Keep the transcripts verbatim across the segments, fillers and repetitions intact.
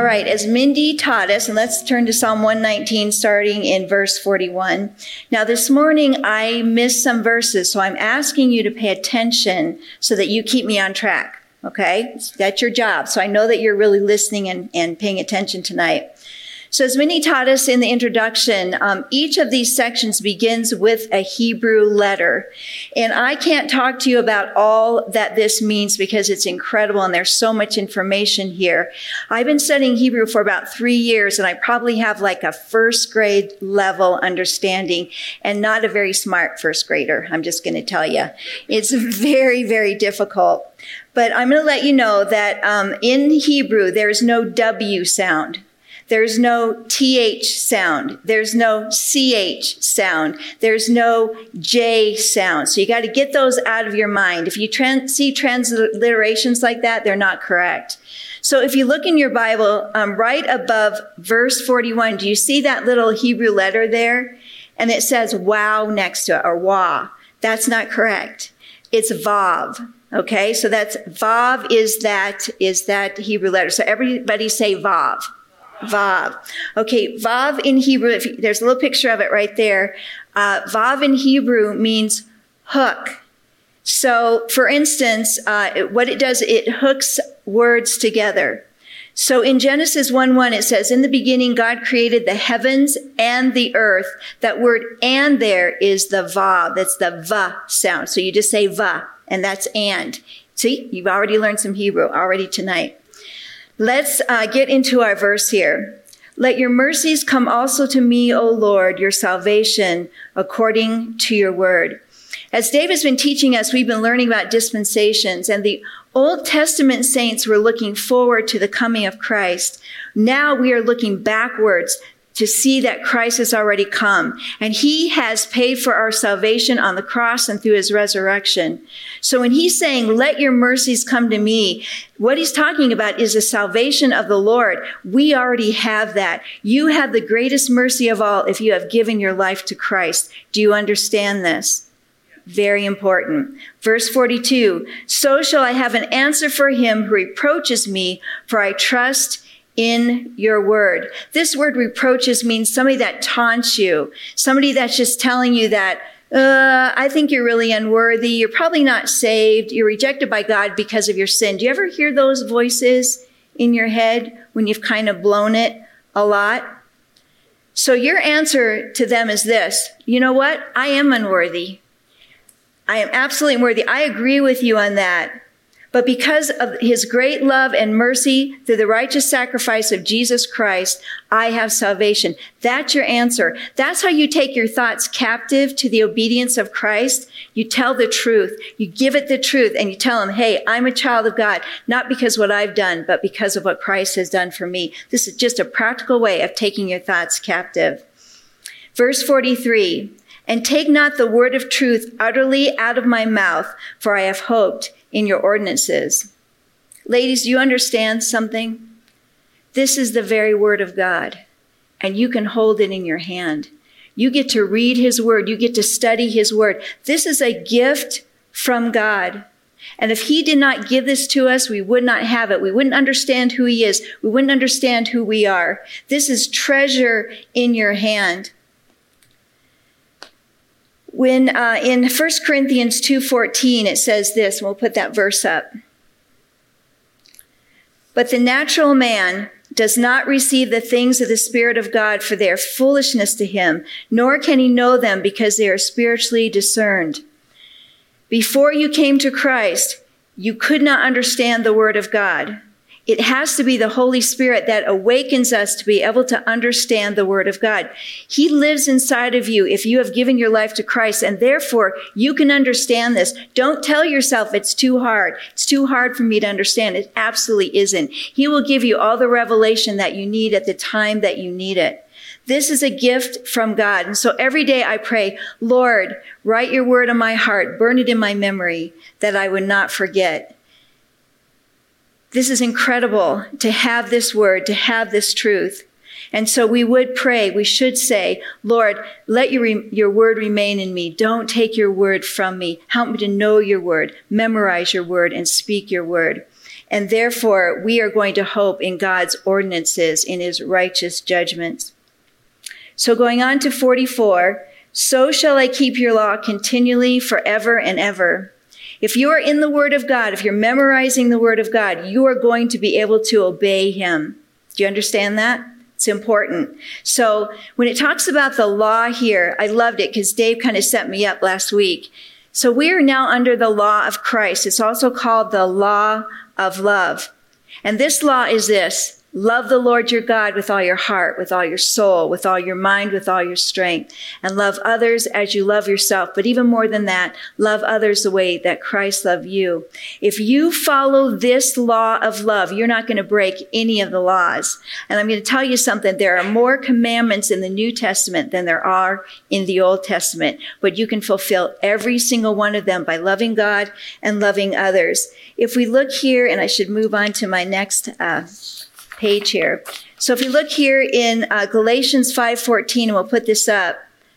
right, as Mindy taught us, and let's turn to Psalm one nineteen, starting in verse forty-one. Now, this morning, I missed some verses, so I'm asking you to pay attention so that you keep me on track, okay? That's your job. So I know that you're really listening and, and paying attention tonight. So as Minnie taught us in the introduction, um, each of these sections begins with a Hebrew letter. And I can't talk to you about all that this means because it's incredible and there's so much information here. I've been studying Hebrew for about three years and I probably have like a first grade level understanding and not a very smart first grader. I'm just going to tell you. It's very, very difficult. But I'm going to let you know that um, in Hebrew, there's no W sound. There's no T H sound. There's no C H sound. There's no J sound. So you got to get those out of your mind. If you trans- see transliterations like that, they're not correct. So if you look in your Bible, um, right above verse forty-one, do you see that little Hebrew letter there? And it says wow next to it, or wah. That's not correct. It's vav. Okay, so that's vav is that, is that Hebrew letter. So everybody say vav. Vav. Okay, Vav in Hebrew, if you, there's a little picture of it right there. Uh, Vav in Hebrew means hook. So, for instance, uh, it, what it does, it hooks words together. So in Genesis one one, it says, in the beginning, God created the heavens and the earth. That word and there is the Vav. That's the Va sound. So you just say Va, and that's and. See, you've already learned some Hebrew already tonight. Let's uh, get into our verse here. Let your mercies come also to me, O Lord, your salvation, according to your word. As Dave has been teaching us, we've been learning about dispensations, and the Old Testament saints were looking forward to the coming of Christ. Now we are looking backwards to see that Christ has already come, and he has paid for our salvation on the cross and through his resurrection. So when he's saying, let your mercies come to me, what he's talking about is the salvation of the Lord. We already have that. You have the greatest mercy of all if you have given your life to Christ. Do you understand this? Very important. Verse forty-two, so shall I have an answer for him who reproaches me, for I trust in your word. This word reproaches means somebody that taunts you, somebody that's just telling you that, uh, I think you're really unworthy. You're probably not saved. You're rejected by God because of your sin. Do you ever hear those voices in your head when you've kind of blown it a lot? So your answer to them is this: you know what? I am unworthy. I am absolutely unworthy. I agree with you on that. But because of his great love and mercy through the righteous sacrifice of Jesus Christ, I have salvation. That's your answer. That's how you take your thoughts captive to the obedience of Christ. You tell the truth. You give it the truth and you tell him, hey, I'm a child of God, not because of what I've done, but because of what Christ has done for me. This is just a practical way of taking your thoughts captive. Verse forty-three, and take not the word of truth utterly out of my mouth, for I have hoped in your ordinances. Ladies, do you understand something? This is the very word of God, and you can hold it in your hand. You get to read his word. You get to study his word. This is a gift from God. And if he did not give this to us, we would not have it. We wouldn't understand who he is. We wouldn't understand who we are. This is treasure in your hand. When uh, in First Corinthians two fourteen, it says this, and we'll put that verse up. But the natural man does not receive the things of the Spirit of God, for they are foolishness to him, nor can he know them because they are spiritually discerned. Before you came to Christ, you could not understand the word of God. It has to be the Holy Spirit that awakens us to be able to understand the word of God. He lives inside of you if you have given your life to Christ, and therefore you can understand this. Don't tell yourself it's too hard. It's too hard for me to understand. It absolutely isn't. He will give you all the revelation that you need at the time that you need it. This is a gift from God. And so every day I pray, Lord, write your word on my heart, burn it in my memory, that I would not forget. This is incredible to have this word, to have this truth. And so we would pray, we should say, Lord, let your, your word remain in me. Don't take your word from me. Help me to know your word, memorize your word, and speak your word. And therefore, we are going to hope in God's ordinances, in his righteous judgments. So going on to forty-four, so shall I keep your law continually forever and ever. If you are in the Word of God, if you're memorizing the Word of God, you are going to be able to obey him. Do you understand that? It's important. So when it talks about the law here, I loved it because Dave kind of set me up last week. So we are now under the law of Christ. It's also called the law of love. And this law is this: love the Lord your God with all your heart, with all your soul, with all your mind, with all your strength, and love others as you love yourself. But even more than that, love others the way that Christ loved you. If you follow this law of love, you're not going to break any of the laws. And I'm going to tell you something. There are more commandments in the New Testament than there are in the Old Testament, but you can fulfill every single one of them by loving God and loving others. If we look here, and I should move on to my next uh page here. So if you look here in uh, Galatians five fourteen, and we'll put this up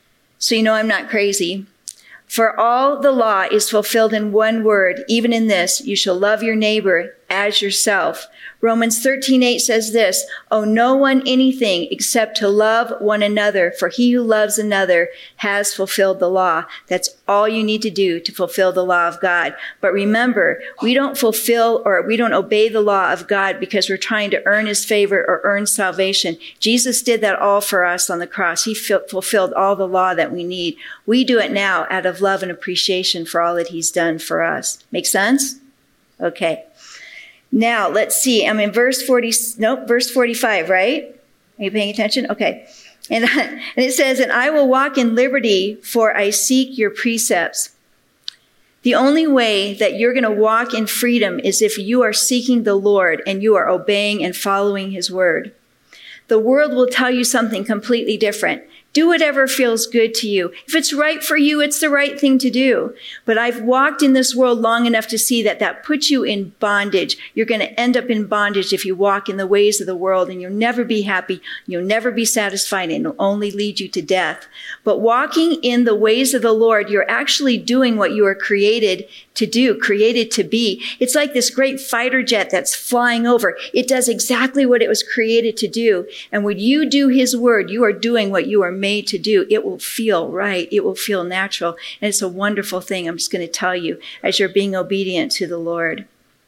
so you know I'm not crazy. For all the law is fulfilled in one word, even in this: you shall love your neighbor as yourself. Romans thirteen eight says this: owe no one anything except to love one another, for he who loves another has fulfilled the law. That's all you need to do to fulfill the law of God. But remember, we don't fulfill or we don't obey the law of God because we're trying to earn his favor or earn salvation. Jesus did that all for us on the cross. He fulfilled all the law that we need. We do it now out of love and appreciation for all that he's done for us. Make sense? Okay. Now, let's see. I'm in verse forty, nope, verse forty-five, right? Are you paying attention? Okay. And, and it says, and I will walk in liberty, for I seek your precepts. The only way that you're going to walk in freedom is if you are seeking the Lord and you are obeying and following his word. The world will tell you something completely different. Do whatever feels good to you. If it's right for you, it's the right thing to do. But I've walked in this world long enough to see that that puts you in bondage. You're going to end up in bondage if you walk in the ways of the world, and you'll never be happy. You'll never be satisfied, and it'll only lead you to death. But walking in the ways of the Lord, you're actually doing what you were created to do, created to be. It's like this great fighter jet that's flying over. It does exactly what it was created to do. And when you do his word, you are doing what you are made to do. It will feel right. It will feel natural. And it's a wonderful thing. I'm just going to tell you as you're being obedient to the Lord.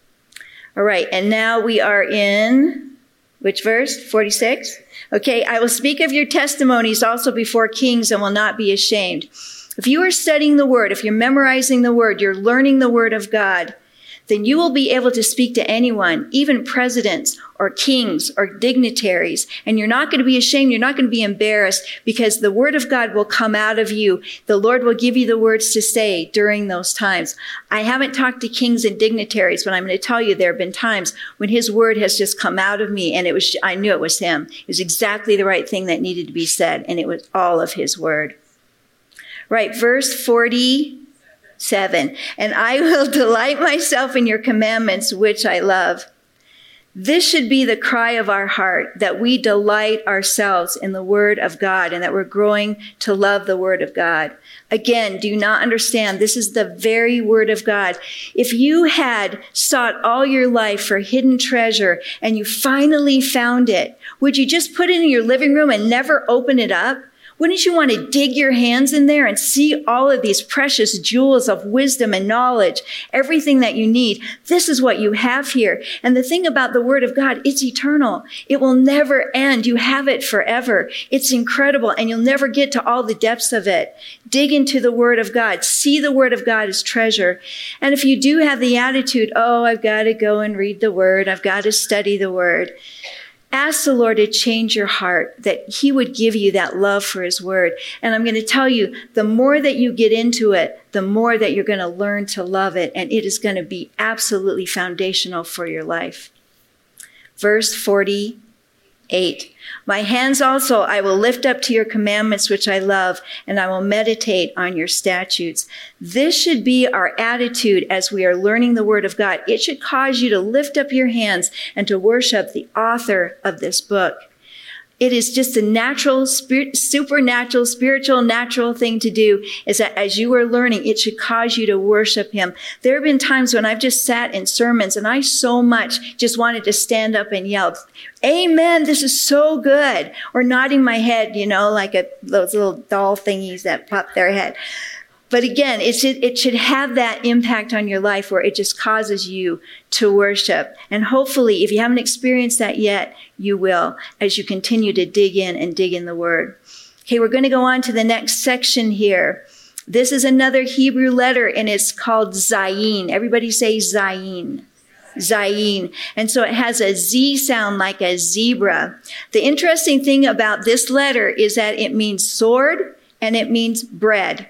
All right. And now we are in which verse? forty-six. Okay. I will speak of your testimonies also before kings and will not be ashamed. If you are studying the word, if you're memorizing the word, you're learning the word of God, then you will be able to speak to anyone, even presidents or kings or dignitaries. And you're not going to be ashamed. You're not going to be embarrassed because the word of God will come out of you. The Lord will give you the words to say during those times. I haven't talked to kings and dignitaries, but I'm going to tell you there have been times when his word has just come out of me and it was, I knew it was him. It was exactly the right thing that needed to be said. And it was all of his word. Right. Verse forty-seven. And I will delight myself in your commandments, which I love. This should be the cry of our heart, that we delight ourselves in the word of God and that we're growing to love the word of God. Again, do you not understand? This is the very word of God. If you had sought all your life for hidden treasure and you finally found it, would you just put it in your living room and never open it up? Wouldn't you want to dig your hands in there and see all of these precious jewels of wisdom and knowledge, everything that you need? This is what you have here. And the thing about the word of God, it's eternal. It will never end. You have it forever. It's incredible, and you'll never get to all the depths of it. Dig into the word of God. See the word of God as treasure. And if you do have the attitude, oh, I've got to go and read the word, I've got to study the word, ask the Lord to change your heart, that he would give you that love for his word. And I'm going to tell you, the more that you get into it, the more that you're going to learn to love it. And it is going to be absolutely foundational for your life. Verse forty-eight. My hands also I will lift up to your commandments, which I love, and I will meditate on your statutes. This should be our attitude as we are learning the word of God. It should cause you to lift up your hands and to worship the author of this book. It is just a natural, spirit, supernatural, spiritual, natural thing to do, is that as you are learning, it should cause you to worship him. There have been times when I've just sat in sermons and I so much just wanted to stand up and yell, amen, this is so good. Or nodding my head, you know, like a, those little doll thingies that pop their head. But again, it should, it should have that impact on your life where it just causes you to worship. And hopefully, if you haven't experienced that yet, you will as you continue to dig in and dig in the word. Okay, we're going to go on to the next section here. This is another Hebrew letter, and it's called Zayin. Everybody say Zayin. Zayin. And so it has a Z sound like a zebra. The interesting thing about this letter is that it means sword and it means bread.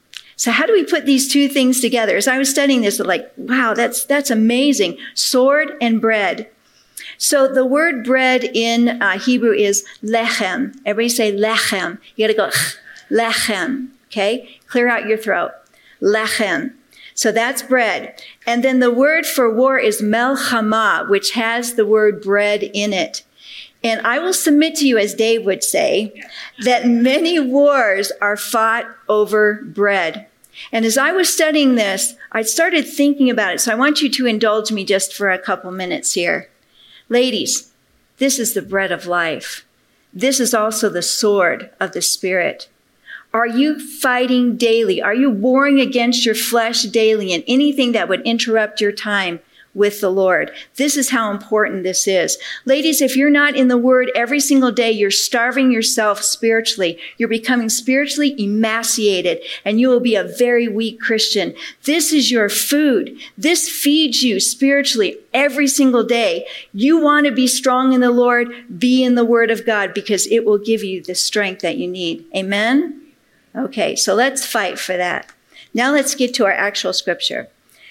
So how do we put these two things together? As I was studying this, I'm like, wow, that's, that's amazing. Sword and bread. So the word bread in uh, Hebrew is lechem. Everybody say lechem. You got to go lechem. Okay. Clear out your throat. Lechem. So that's bread. And then the word for war is melchama, which has the word bread in it. And I will submit to you, as Dave would say, that many wars are fought over bread. And as I was studying this, I started thinking about it. So I want you to indulge me just for a couple minutes here. Ladies, this is the bread of life. This is also the sword of the Spirit. Are you fighting daily? Are you warring against your flesh daily and anything that would interrupt your time with the Lord? This is how important this is. Ladies, if you're not in the Word every single day, you're starving yourself spiritually. You're becoming spiritually emaciated, and you will be a very weak Christian. This is your food. This feeds you spiritually every single day. You want to be strong in the Lord, be in the Word of God, because it will give you the strength that you need. Amen? Okay, so let's fight for that. Now let's get to our actual scripture.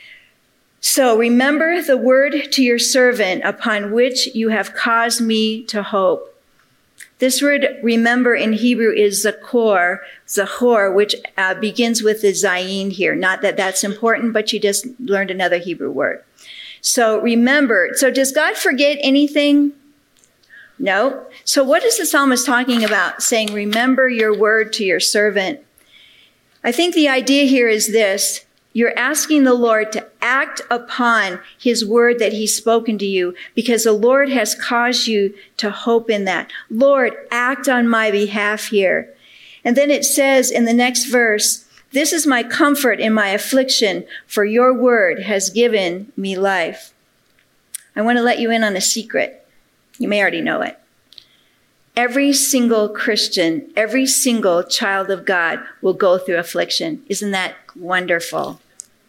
So remember the word to your servant upon which you have caused me to hope. This word remember in Hebrew is zakor, zachor, which uh, begins with the zayin here. Not that that's important, but you just learned another Hebrew word. So remember. So does God forget anything? No. So what is the psalmist talking about, saying, remember your word to your servant? I think the idea here is this. You're asking the Lord to act upon his word that he's spoken to you, because the Lord has caused you to hope in that. Lord, act on my behalf here. And then it says in the next verse, this is my comfort in my affliction, for your word has given me life. I want to let you in on a secret. You may already know it. Every single Christian, every single child of God will go through affliction. Isn't that wonderful?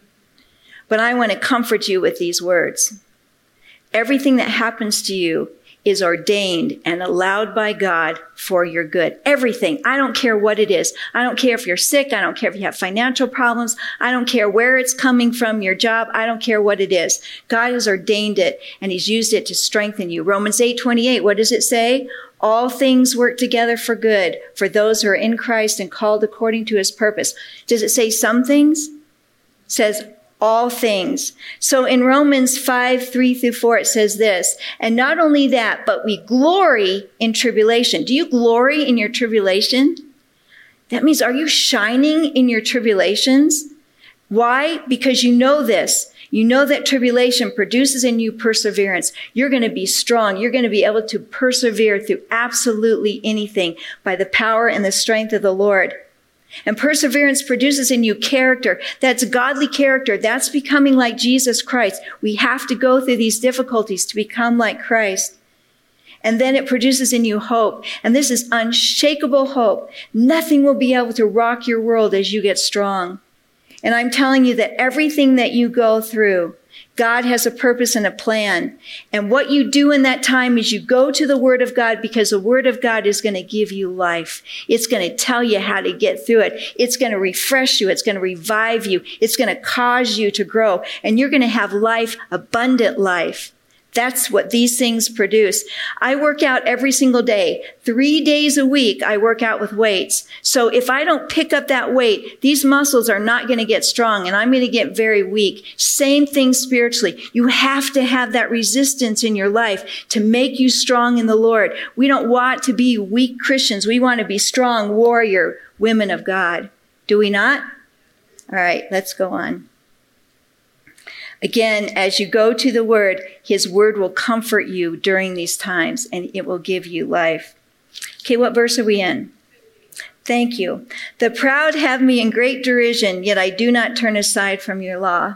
But I want to comfort you with these words. Everything that happens to you is ordained and allowed by God for your good. Everything. I don't care what it is. I don't care if you're sick. I don't care if you have financial problems. I don't care where it's coming from, your job. I don't care what it is. God has ordained it, and he's used it to strengthen you. Romans eight twenty-eight, what does it say? All things work together for good for those who are in Christ and called according to his purpose. Does it say some things? It says all things. So in Romans five, three through four, it says this, and not only that, but we glory in tribulation. Do you glory in your tribulation? That means, are you shining in your tribulations? Why? Because you know this. You know that tribulation produces in you perseverance. You're going to be strong. You're going to be able to persevere through absolutely anything by the power and the strength of the Lord. And perseverance produces in you character. That's godly character. That's becoming like Jesus Christ. We have to go through these difficulties to become like Christ. And then it produces in you hope. And this is unshakable hope. Nothing will be able to rock your world as you get strong. And I'm telling you that everything that you go through, God has a purpose and a plan. And what you do in that time is you go to the Word of God, because the Word of God is going to give you life. It's going to tell you how to get through it. It's going to refresh you. It's going to revive you. It's going to cause you to grow. And you're going to have life, abundant life. That's what these things produce. I work out every single day. Three days a week, I work out with weights. So if I don't pick up that weight, these muscles are not going to get strong and I'm going to get very weak. Same thing spiritually. You have to have that resistance in your life to make you strong in the Lord. We don't want to be weak Christians. We want to be strong warrior women of God. Do we not? All right, let's go on. Again, as you go to the Word, His Word will comfort you during these times, and it will give you life. Okay, what verse are we in? Thank you. The proud have me in great derision, yet I do not turn aside from your law.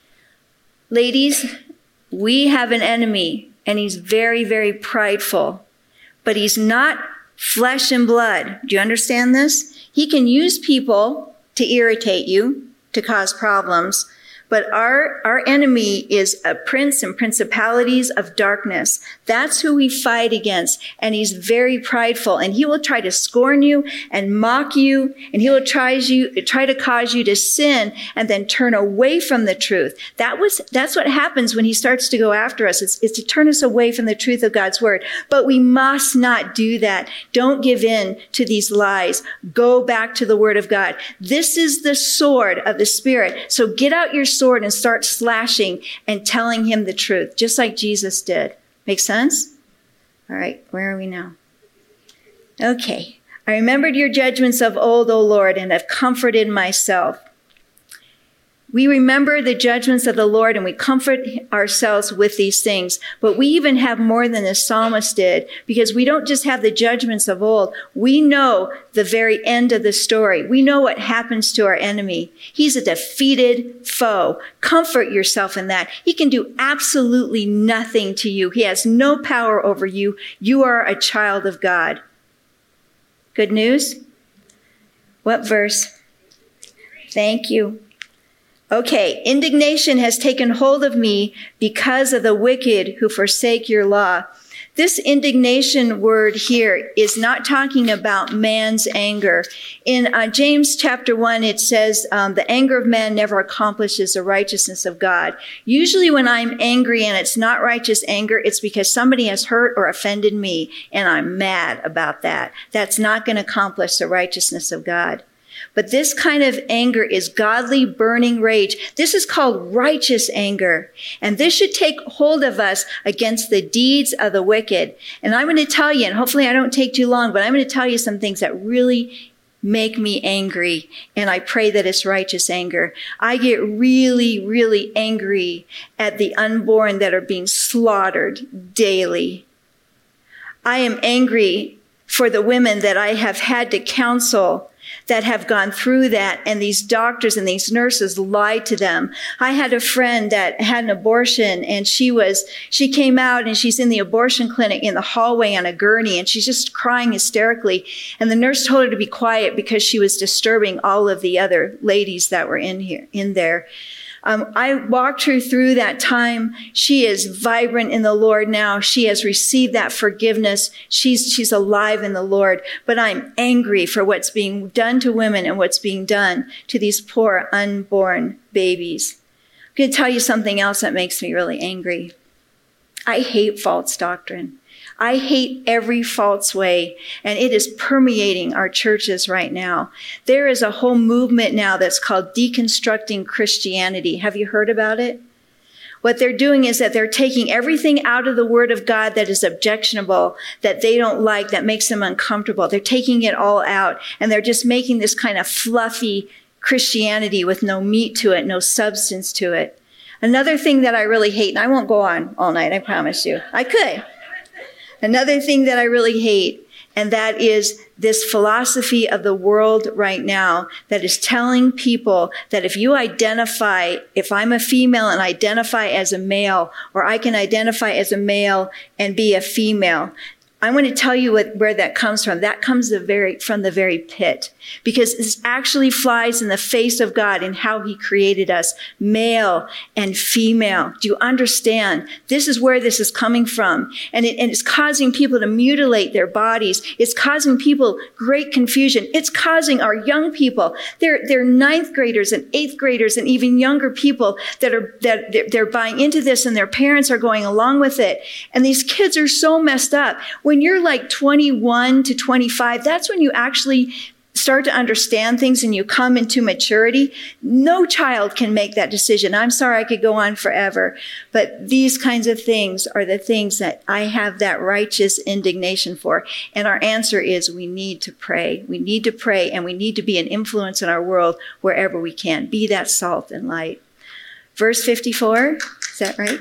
Ladies, we have an enemy, and he's very, very prideful, but he's not flesh and blood. Do you understand this? He can use people to irritate you, to cause problems. But our, our enemy is a prince and principalities of darkness. That's who we fight against. And he's very prideful. And he will try to scorn you and mock you. And he will try you, try to cause you to sin and then turn away from the truth. That was, that's what happens when he starts to go after us. It's, it's to turn us away from the truth of God's word. But we must not do that. Don't give in to these lies. Go back to the word of God. This is the sword of the Spirit. So get out your sword and start slashing and telling him the truth, just like Jesus did. Make sense? All right, where are we now? Okay. I remembered your judgments of old, O Lord, and have comforted myself. We remember the judgments of the Lord and we comfort ourselves with these things. But we even have more than the psalmist did, because we don't just have the judgments of old. We know the very end of the story. We know what happens to our enemy. He's a defeated foe. Comfort yourself in that. He can do absolutely nothing to you. He has no power over you. You are a child of God. Good news? What verse? Thank you. Okay, indignation has taken hold of me because of the wicked who forsake your law. This indignation word here is not talking about man's anger. In uh, James chapter one, it says, um, the anger of man never accomplishes the righteousness of God. Usually when I'm angry and it's not righteous anger, it's because somebody has hurt or offended me, and I'm mad about that. That's not going to accomplish the righteousness of God. But this kind of anger is godly burning rage. This is called righteous anger. And this should take hold of us against the deeds of the wicked. And I'm going to tell you, and hopefully I don't take too long, but I'm going to tell you some things that really make me angry. And I pray that it's righteous anger. I get really, really angry at the unborn that are being slaughtered daily. I am angry for the women that I have had to counsel that have gone through that, and these doctors and these nurses lied to them. I had a friend that had an abortion, and she was, she came out and she's in the abortion clinic in the hallway on a gurney, and she's just crying hysterically. And the nurse told her to be quiet because she was disturbing all of the other ladies that were in here, in there. Um, I walked her through that time. She is vibrant in the Lord now. She has received that forgiveness. She's, she's alive in the Lord. But I'm angry for what's being done to women and what's being done to these poor unborn babies. I'm going to tell you something else that makes me really angry. I hate false doctrine. I hate every false way, and it is permeating our churches right now. There is a whole movement now that's called deconstructing Christianity. Have you heard about it? What they're doing is that they're taking everything out of the Word of God that is objectionable, that they don't like, that makes them uncomfortable. They're taking it all out, and they're just making this kind of fluffy Christianity with no meat to it, no substance to it. Another thing that I really hate, and I won't go on all night, I promise you. I could. Another thing that I really hate, and that is this philosophy of the world right now that is telling people that if you identify, if I'm a female and identify as a male, or I can identify as a male and be a female, I want to tell you what, where that comes from. That comes the very, from the very pit, because this actually flies in the face of God in how he created us, male and female. Do you understand? This is where this is coming from. And, it, and it's causing people to mutilate their bodies. It's causing people great confusion. It's causing our young people, they're, they're ninth graders and eighth graders and even younger people that are, that they're, they're buying into this, and their parents are going along with it. And these kids are so messed up. When you're like twenty-one to twenty-five, that's when you actually start to understand things and you come into maturity. No child can make that decision. I'm sorry, I could go on forever. But these kinds of things are the things that I have that righteous indignation for. And our answer is we need to pray. We need to pray, and we need to be an influence in our world wherever we can. Be that salt and light. Verse fifty-four, is that right?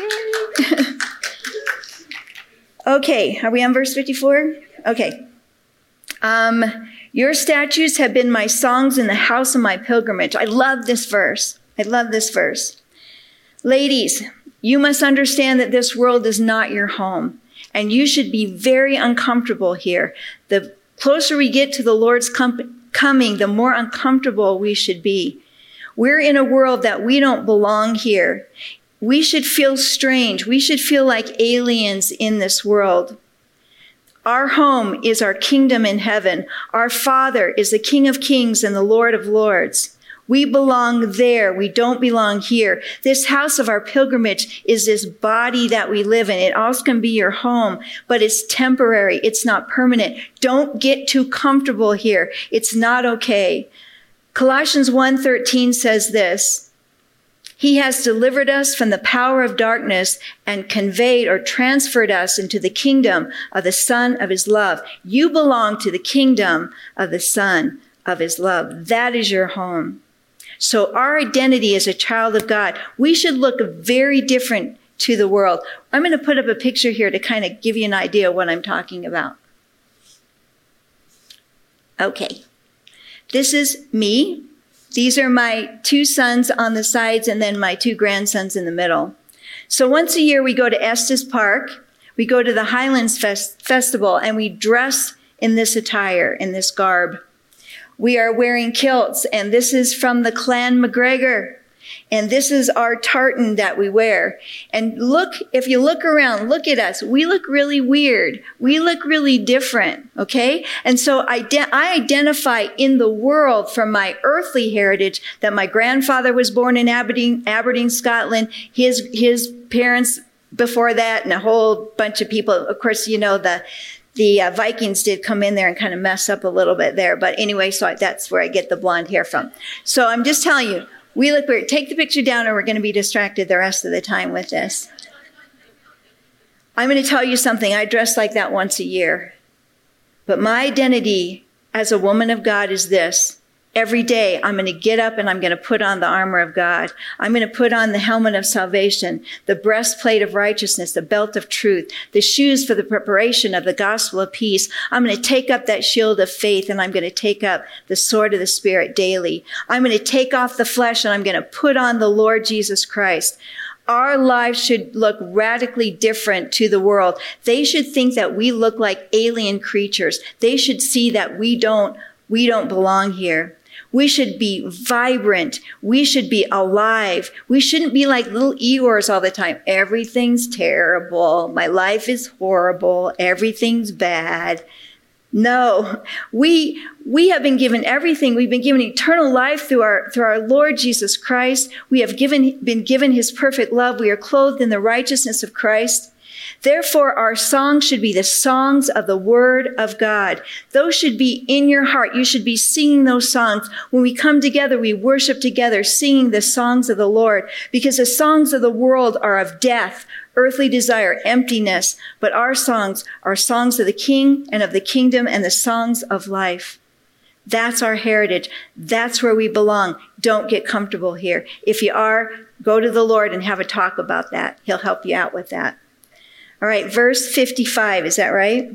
Okay, are we on verse fifty-four? Okay. Um, your statutes have been my songs in the house of my pilgrimage. I love this verse. I love this verse. Ladies, you must understand that this world is not your home, and you should be very uncomfortable here. The closer we get to the Lord's com- coming, the more uncomfortable we should be. We're in a world that we don't belong here. We should feel strange. We should feel like aliens in this world. Our home is our kingdom in heaven. Our Father is the King of Kings and the Lord of Lords. We belong there. We don't belong here. This house of our pilgrimage is this body that we live in. It also can be your home, but it's temporary. It's not permanent. Don't get too comfortable here. It's not okay. Colossians one thirteen says this: He has delivered us from the power of darkness and conveyed or transferred us into the kingdom of the Son of his love. You belong to the kingdom of the Son of his love. That is your home. So our identity as a child of God, we should look very different to the world. I'm going to put up a picture here to kind of give you an idea of what I'm talking about. Okay. This is me. These are my two sons on the sides and then my two grandsons in the middle. So once a year we go to Estes Park, we go to the Highlands Fest- Festival, and we dress in this attire, in this garb. We are wearing kilts, and this is from the Clan MacGregor. And this is our tartan that we wear. And look, if you look around, look at us. We look really weird. We look really different, okay? And so I, de- I identify in the world from my earthly heritage that my grandfather was born in Aberdeen, Aberdeen, Scotland. His, his parents before that, and a whole bunch of people. Of course, you know, the, the uh, Vikings did come in there and kind of mess up a little bit there. But anyway, so I, that's where I get the blonde hair from. So I'm just telling you, we look weird. Take the picture down, or we're going to be distracted the rest of the time with this. I'm going to tell you something. I dress like that once a year. But my identity as a woman of God is this. Every day, I'm going to get up and I'm going to put on the armor of God. I'm going to put on the helmet of salvation, the breastplate of righteousness, the belt of truth, the shoes for the preparation of the gospel of peace. I'm going to take up that shield of faith, and I'm going to take up the sword of the Spirit daily. I'm going to take off the flesh, and I'm going to put on the Lord Jesus Christ. Our lives should look radically different to the world. They should think that we look like alien creatures. They should see that we don't, we don't belong here. We should be vibrant. We should be alive. We shouldn't be like little Eeyores all the time. Everything's terrible. My life is horrible. Everything's bad. No, we, we have been given everything. We've been given eternal life through our, through our Lord Jesus Christ. We have given, been given his perfect love. We are clothed in the righteousness of Christ. Therefore, our songs should be the songs of the Word of God. Those should be in your heart. You should be singing those songs. When we come together, we worship together, singing the songs of the Lord, because the songs of the world are of death, earthly desire, emptiness. But our songs are songs of the King and of the kingdom and the songs of life. That's our heritage. That's where we belong. Don't get comfortable here. If you are, go to the Lord and have a talk about that. He'll help you out with that. All right, verse fifty-five, is that right?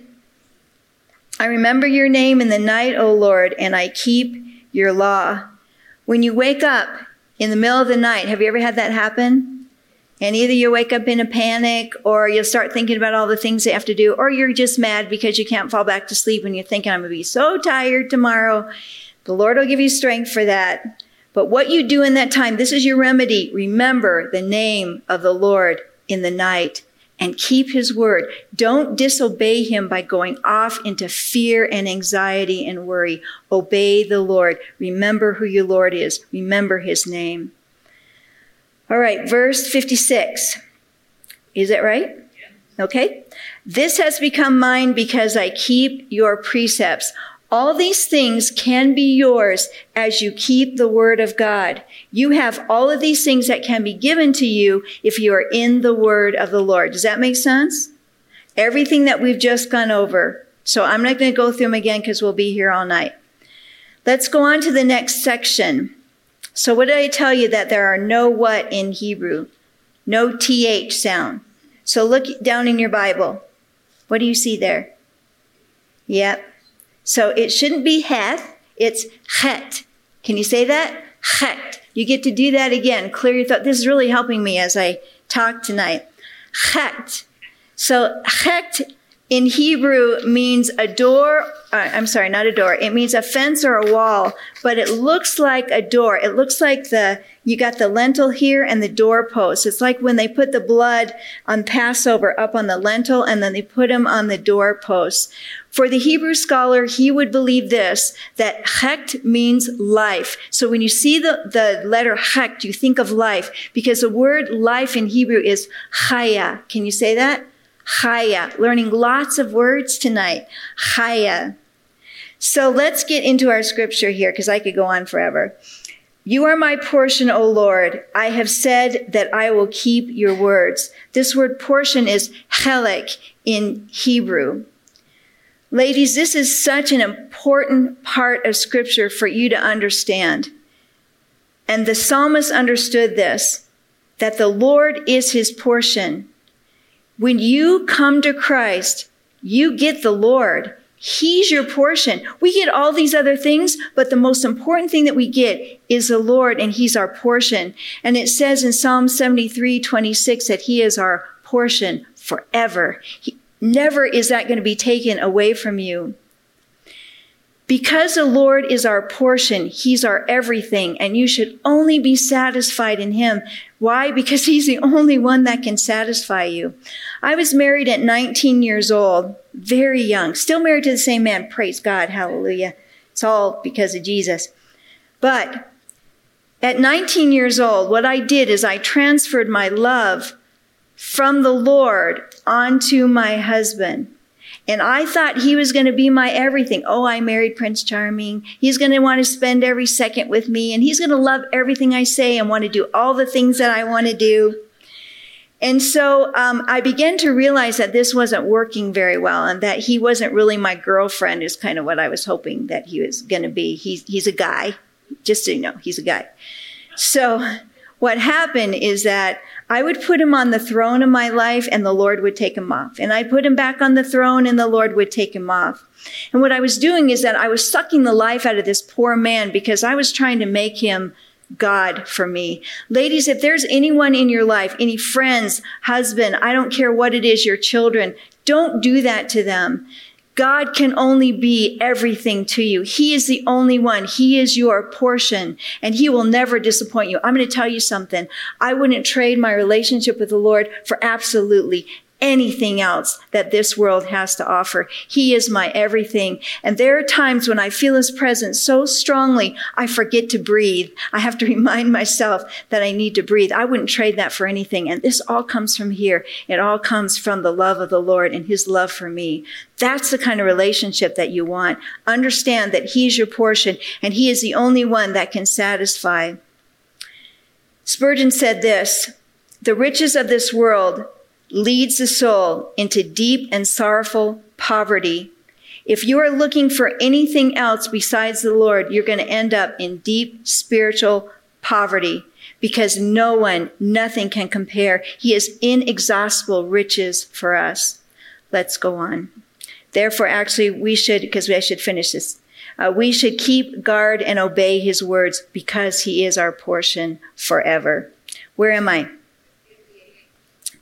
I remember your name in the night, O Lord, and I keep your law. When you wake up in the middle of the night, have you ever had that happen? And either you wake up in a panic, or you'll start thinking about all the things you have to do, or you're just mad because you can't fall back to sleep and you're thinking, I'm going to be so tired tomorrow. The Lord will give you strength for that. But what you do in that time, this is your remedy. Remember the name of the Lord in the night and keep his word. Don't disobey him by going off into fear and anxiety and worry. Obey the Lord. Remember who your Lord is. Remember his name. All right, verse fifty-six. Is it right? Okay. This has become mine because I keep your precepts. All these things can be yours as you keep the word of God. You have all of these things that can be given to you if you are in the word of the Lord. Does that make sense? Everything that we've just gone over. So I'm not going to go through them again because we'll be here all night. Let's go on to the next section. So what did I tell you? That there are no what in Hebrew? No T H sound. So look down in your Bible. What do you see there? Yep. So it shouldn't be heth, it's het. Can you say that? Het. You get to do that again. Clear your thought. This is really helping me as I talk tonight. Het. So het in Hebrew means a door. Uh, I'm sorry, not a door. It means a fence or a wall, but it looks like a door. It looks like the, you got the lintel here and the doorpost. It's like when they put the blood on Passover up on the lintel and then they put them on the doorpost. For the Hebrew scholar, he would believe this, that het means life. So when you see the, the letter het, you think of life, because the word life in Hebrew is chaya. Can you say that? Chaya. Learning lots of words tonight. Chaya. So let's get into our scripture here, because I could go on forever. You are my portion, O Lord. I have said that I will keep your words. This word portion is chelek in Hebrew. Ladies, this is such an important part of scripture for you to understand. And the psalmist understood this, that the Lord is his portion. When you come to Christ, you get the Lord. He's your portion. We get all these other things, but the most important thing that we get is the Lord, and he's our portion. And it says in Psalm seventy-three twenty-six that he is our portion forever. He, never is that going to be taken away from you. Because the Lord is our portion, he's our everything, and you should only be satisfied in him. Why? Because he's the only one that can satisfy you. I was married at nineteen years old, very young, still married to the same man. Praise God, hallelujah. It's all because of Jesus. But at nineteen years old, what I did is I transferred my love from the Lord onto my husband. And I thought he was going to be my everything. Oh, I married Prince Charming. He's going to want to spend every second with me, and he's going to love everything I say and want to do all the things that I want to do. And so um, I began to realize that this wasn't working very well, and that he wasn't really my girlfriend is kind of what I was hoping that he was going to be. He's, he's a guy. Just so you know, he's a guy. So what happened is that I would put him on the throne of my life and the Lord would take him off. And I'd put him back on the throne and the Lord would take him off. And what I was doing is that I was sucking the life out of this poor man because I was trying to make him God for me. Ladies, if there's anyone in your life, any friends, husband, I don't care what it is, your children, don't do that to them. God can only be everything to you. He is the only one. He is your portion, and he will never disappoint you. I'm going to tell you something. I wouldn't trade my relationship with the Lord for absolutely anything else that this world has to offer. He is my everything. And there are times when I feel his presence so strongly, I forget to breathe. I have to remind myself that I need to breathe. I wouldn't trade that for anything. And this all comes from here. It all comes from the love of the Lord and his love for me. That's the kind of relationship that you want. Understand that he's your portion and he is the only one that can satisfy. Spurgeon said this, "The riches of this world leads the soul into deep and sorrowful poverty. If you are looking for anything else besides the Lord, you're going to end up in deep spiritual poverty because no one, nothing can compare. He is inexhaustible riches for us." Let's go on. Therefore, actually, we should, because I should finish this, uh, we should keep guard and obey his words because he is our portion forever. Where am I?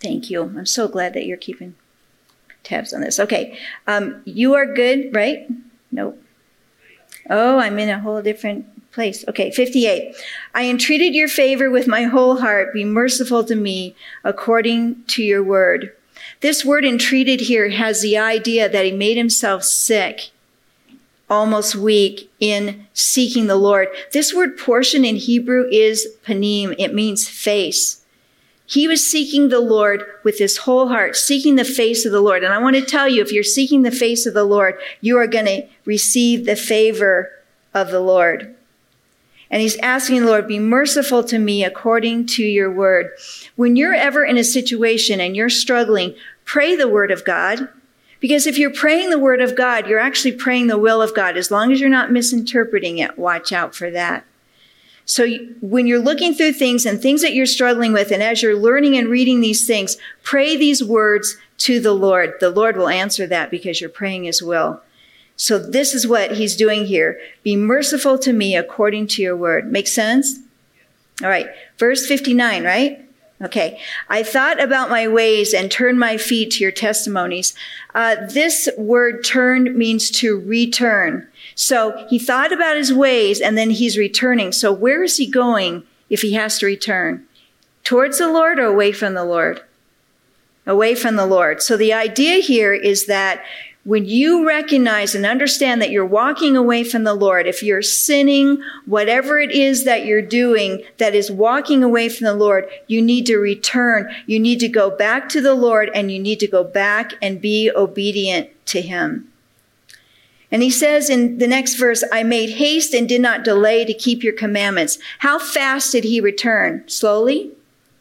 Thank you. I'm so glad that you're keeping tabs on this. Okay. Um, you are good, right? Nope. Oh, I'm in a whole different place. Okay, fifty-eight. I entreated your favor with my whole heart. Be merciful to me according to your word. This word entreated here has the idea that he made himself sick, almost weak, in seeking the Lord. This word portion in Hebrew is panim. It means face. He was seeking the Lord with his whole heart, seeking the face of the Lord. And I want to tell you, if you're seeking the face of the Lord, you are going to receive the favor of the Lord. And he's asking the Lord, be merciful to me according to your word. When you're ever in a situation and you're struggling, pray the word of God. Because if you're praying the word of God, you're actually praying the will of God. As long as you're not misinterpreting it, watch out for that. So when you're looking through things and things that you're struggling with, and as you're learning and reading these things, pray these words to the Lord. The Lord will answer that because you're praying his will. So this is what he's doing here. Be merciful to me according to your word. Make sense? All right. Verse fifty-nine, right? Okay. I thought about my ways and turned my feet to your testimonies. Uh, this word turned means to return. So he thought about his ways and then he's returning. So where is he going if he has to return? Towards the Lord or away from the Lord? Away from the Lord. So the idea here is that when you recognize and understand that you're walking away from the Lord, if you're sinning, whatever it is that you're doing that is walking away from the Lord, you need to return. You need to go back to the Lord and you need to go back and be obedient to him. And he says in the next verse, I made haste and did not delay to keep your commandments. How fast did he return? Slowly?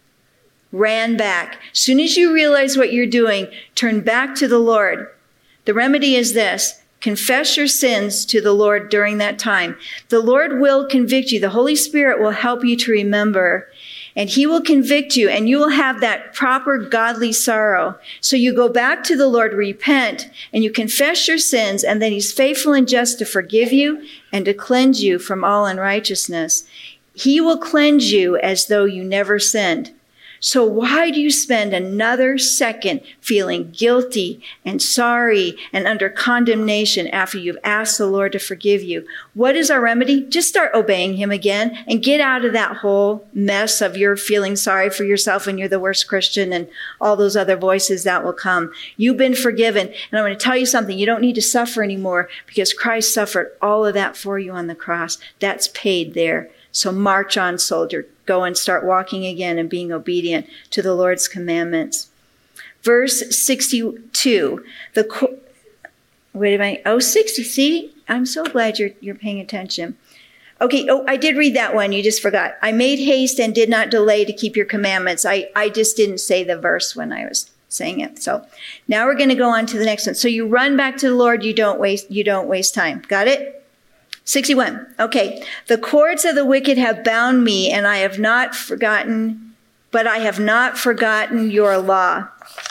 Ran back. As soon as you realize what you're doing, turn back to the Lord. The remedy is this. Confess your sins to the Lord during that time. The Lord will convict you. The Holy Spirit will help you to remember. And he will convict you, and you will have that proper godly sorrow. So you go back to the Lord, repent, and you confess your sins, and then he's faithful and just to forgive you and to cleanse you from all unrighteousness. He will cleanse you as though you never sinned. So why do you spend another second feeling guilty and sorry and under condemnation after you've asked the Lord to forgive you? What is our remedy? Just start obeying him again and get out of that whole mess of your feeling sorry for yourself and you're the worst Christian and all those other voices that will come. You've been forgiven. And I'm going to tell you something. You don't need to suffer anymore because Christ suffered all of that for you on the cross. That's paid there. So march on, soldier. Go and start walking again and being obedient to the Lord's commandments. Verse sixty-two. The co- wait a minute. Oh, sixty. See, I'm so glad you're you're paying attention. Okay. Oh, I did read that one. You just forgot. I made haste and did not delay to keep your commandments. I I just didn't say the verse when I was saying it. So now we're going to go on to the next one. So you run back to the Lord. You don't waste. You don't waste time. Got it? sixty-one. Okay. The cords of the wicked have bound me, and I have not forgotten, but I have not forgotten your law.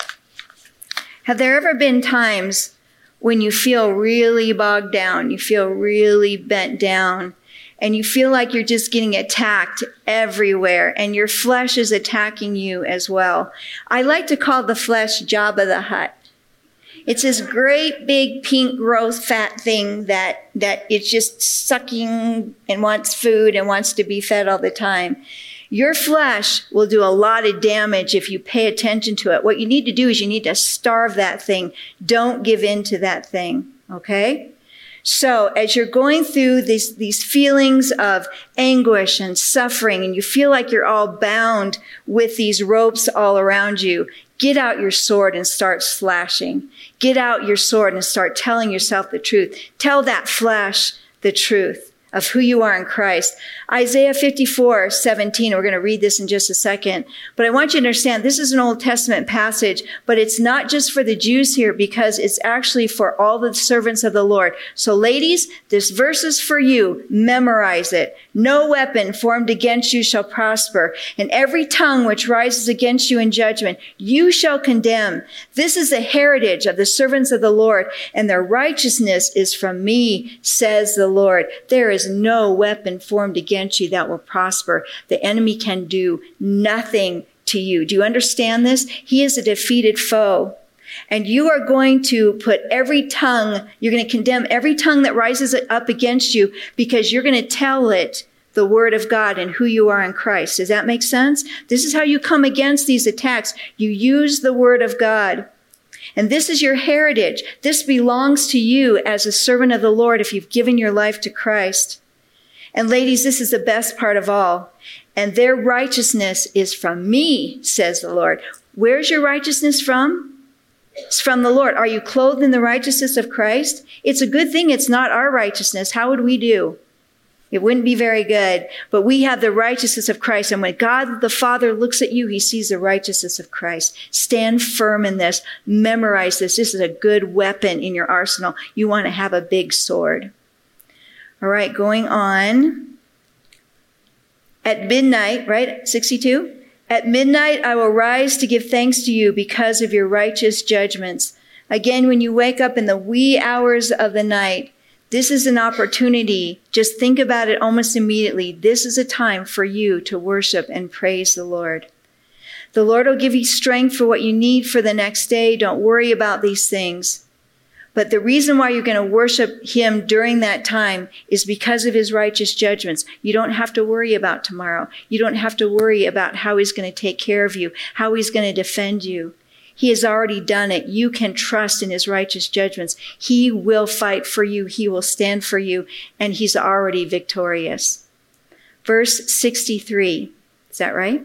Have there ever been times when you feel really bogged down, you feel really bent down, and you feel like you're just getting attacked everywhere, and your flesh is attacking you as well? I like to call the flesh Jabba the Hutt. It's this great big pink gross fat thing that, that it's just sucking and wants food and wants to be fed all the time. Your flesh will do a lot of damage if you pay attention to it. What you need to do is you need to starve that thing. Don't give in to that thing. Okay? So as you're going through these, these feelings of anguish and suffering, and you feel like you're all bound with these ropes all around you, get out your sword and start slashing. Get out your sword and start telling yourself the truth. Tell that flesh the truth of who you are in Christ. Isaiah fifty-four seventeen, we're going to read this in just a second, but I want you to understand this is an Old Testament passage, but it's not just for the Jews here because it's actually for all the servants of the Lord. So ladies, this verse is for you. Memorize it. No weapon formed against you shall prosper, and every tongue which rises against you in judgment, you shall condemn. This is the heritage of the servants of the Lord, and their righteousness is from me, says the Lord. There is no weapon formed against you that will prosper. The enemy can do nothing to you. Do you understand this? He is a defeated foe. And you are going to put every tongue, you're going to condemn every tongue that rises up against you because you're going to tell it the word of God and who you are in Christ. Does that make sense? This is how you come against these attacks. You use the word of God. And this is your heritage. This belongs to you as a servant of the Lord if you've given your life to Christ. And ladies, this is the best part of all. And their righteousness is from me, says the Lord. Where's your righteousness from? It's from the Lord. Are you clothed in the righteousness of Christ? It's a good thing it's not our righteousness. How would we do? It wouldn't be very good. But we have the righteousness of Christ. And when God the Father looks at you, he sees the righteousness of Christ. Stand firm in this. Memorize this. This is a good weapon in your arsenal. You want to have a big sword. All right, going on. At midnight, right? sixty-two? At midnight, I will rise to give thanks to you because of your righteous judgments. Again, when you wake up in the wee hours of the night, this is an opportunity. Just think about it almost immediately. This is a time for you to worship and praise the Lord. The Lord will give you strength for what you need for the next day. Don't worry about these things. But the reason why you're going to worship him during that time is because of his righteous judgments. You don't have to worry about tomorrow. You don't have to worry about how he's going to take care of you, how he's going to defend you. He has already done it. You can trust in his righteous judgments. He will fight for you. He will stand for you, and he's already victorious. Verse sixty-three. Is that right?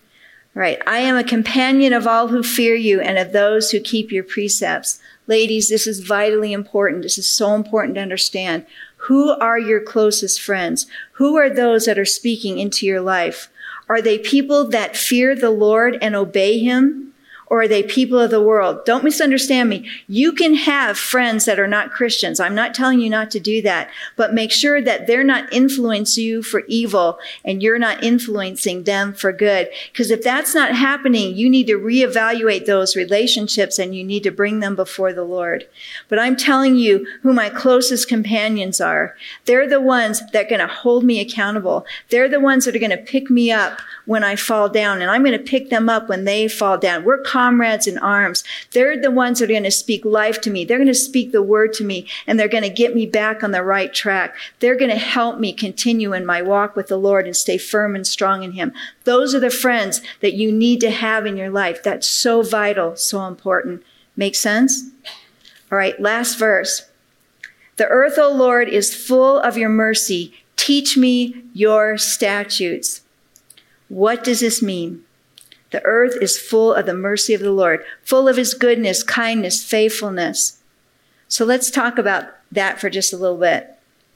Right. I am a companion of all who fear you and of those who keep your precepts. Ladies, this is vitally important. This is so important to understand. Who are your closest friends? Who are those that are speaking into your life? Are they people that fear the Lord and obey him? Or are they people of the world? Don't misunderstand me. You can have friends that are not Christians. I'm not telling you not to do that, but make sure that they're not influencing you for evil and you're not influencing them for good. Because if that's not happening, you need to reevaluate those relationships and you need to bring them before the Lord. But I'm telling you who my closest companions are. They're the ones that are going to hold me accountable. They're the ones that are going to pick me up when I fall down, and I'm going to pick them up when they fall down. We're comrades in arms. They're the ones that are going to speak life to me. They're going to speak the word to me, and they're going to get me back on the right track. They're going to help me continue in my walk with the Lord and stay firm and strong in him. Those are the friends that you need to have in your life. That's so vital, so important. Make sense? All right, last verse. The earth, O Lord, is full of your mercy. Teach me your statutes. What does this mean? The earth is full of the mercy of the Lord, full of his goodness, kindness, faithfulness. So let's talk about that for just a little bit.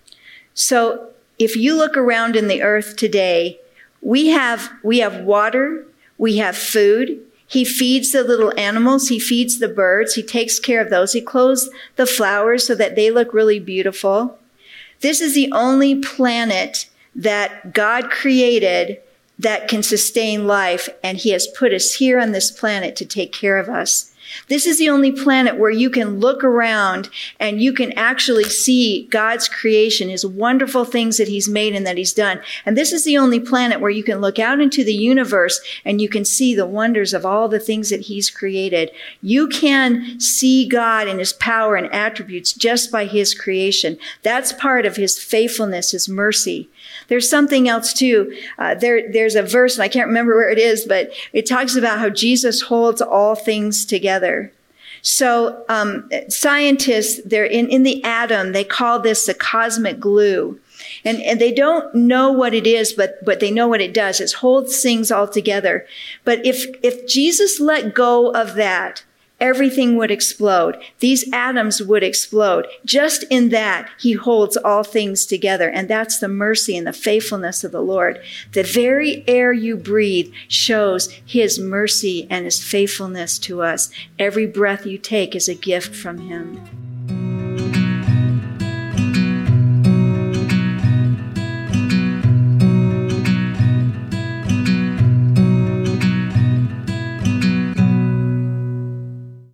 So if you look around in the earth today, we have, we have water, we have food. He feeds the little animals. He feeds the birds. He takes care of those. He clothes the flowers so that they look really beautiful. This is the only planet that God created that can sustain life, and he has put us here on this planet to take care of us. This is the only planet where you can look around and you can actually see God's creation, his wonderful things that he's made and that he's done. And this is the only planet where you can look out into the universe and you can see the wonders of all the things that he's created. You can see God and his power and attributes just by his creation. That's part of his faithfulness, his mercy. There's something else too. Uh, there, there's a verse, and I can't remember where it is, but it talks about how Jesus holds all things together. So um, scientists, they're in, in the atom, they call this the cosmic glue. And, and they don't know what it is, but, but they know what it does. It holds things all together. But if, if Jesus let go of that, everything would explode. These atoms would explode. Just in that, he holds all things together. And that's the mercy and the faithfulness of the Lord. The very air you breathe shows his mercy and his faithfulness to us. Every breath you take is a gift from him.